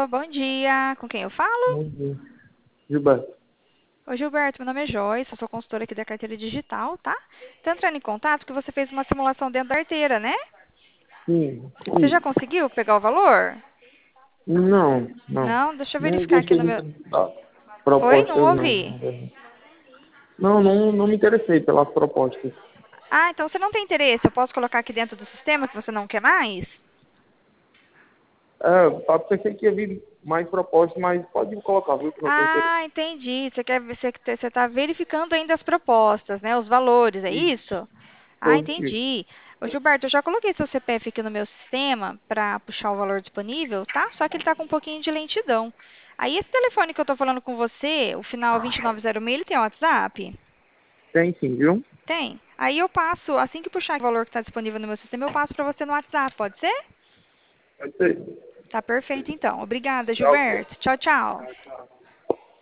bom dia. Com quem eu falo? Bom dia. Gilberto. Oi, Gilberto, meu nome é Joyce, eu sou consultora aqui da carteira digital, tá? Tô entrando em contato porque você fez uma simulação dentro da carteira, né? Sim, Você já isso. conseguiu pegar o valor? Não, não. Não, deixa eu Nem verificar aqui gostei no meu... muito das Oi, não propostas, não. ouvi. Não, não me interessei pelas propostas. Ah, então você não tem interesse, eu posso colocar aqui dentro do sistema que você não quer mais? Pensei que ia vir mais propostas, mas pode colocar, viu, que não tem interesse. Ah, entendi. Você tá verificando ainda as propostas, né? Os valores, é Isso, isso? Ah, isso. entendi. Ô, Gilberto, eu já coloquei seu CPF aqui no meu sistema para puxar o valor disponível, tá? Só que ele tá com um pouquinho de lentidão. Aí esse telefone que eu tô falando com você, o final 2906, ele tem WhatsApp? Tem sim, viu? Tem. Aí eu passo, assim que puxar o valor que está disponível no meu sistema, eu passo para você no WhatsApp, pode ser? Pode ser. Tá perfeito então. Obrigada, Tchau. Gilberto. Tchau, tchau.